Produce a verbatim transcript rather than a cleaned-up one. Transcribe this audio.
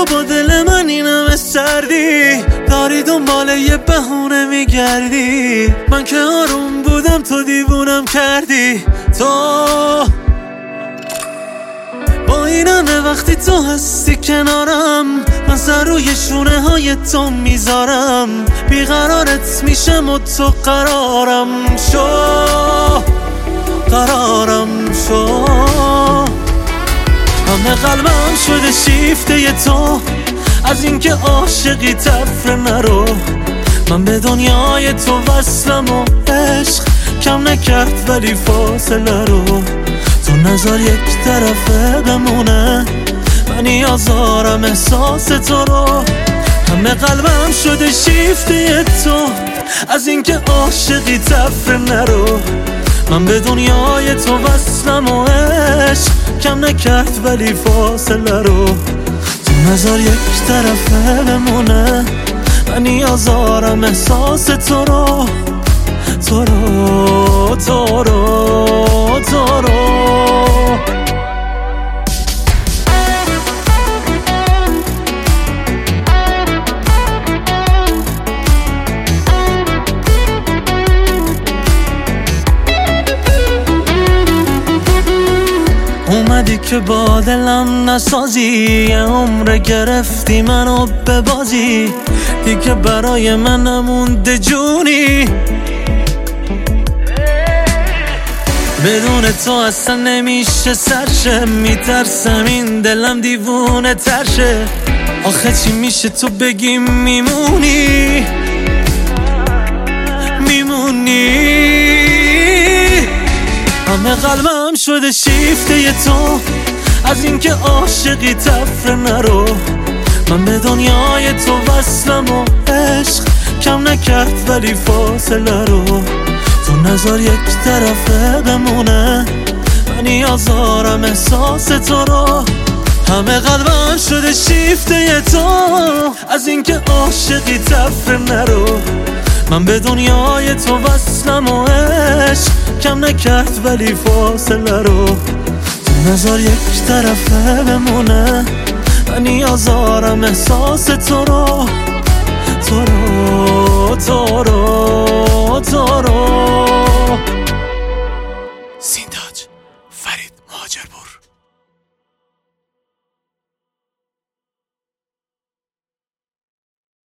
چرا با دل من این همه سردی؟ داری دنبال یه بهونه میگردی. من که آروم بودم تو دیوونم کردی. تو با این همه وقتی تو هستی کنارم، من سر روی شونه های تو میذارم. بیقرارت میشم و تو قرارم شو، قرارم شو. همه قلبم شده شیفته تو، از اینکه عاشقی تفره نرو. من به دنیای تو وصلم و عشق کم نکرد ولی فاصله رو. تو نظر یک طرفه بمونه، من نیازارم احساس تو رو. همه قلبم شده شیفته تو، از اینکه عاشقی تفره نرو. من به دنیای تو وصلم و عشق کم نکرد ولی فاصله رو. تو نظر یک طرفه بمونه، من نیازارم احساس تو رو. تو رو تو رو تو رو. اومدی که با دلم نسازی، یه عمر گرفتی منو به بازی. دیگه برای من نمونده جونی، بدون تو اصلا نمیشه سرشه. میترسم این دلم دیوونه ترشه. آخه چی میشه تو بگی میمونی، میمونی. همه قلبم شده شیفته تو، از اینکه عاشقی تفره نرو. من به دنیای تو وصلم و عشق کم نکرد ولی فاصله رو. تو نظر یک طرفه بمونه، من نیازارم احساس تو رو. همه قلبم شده شیفته تو، از اینکه عاشقی تفره نرو. من به دنیای تو وصلم و عشق کم نکرد ولی فاصله رو. تو نظر یک طرفه بمونه، من نیازارم احساس تو رو. تو رو تو رو تو رو. سینداج فرید مهاجرپور.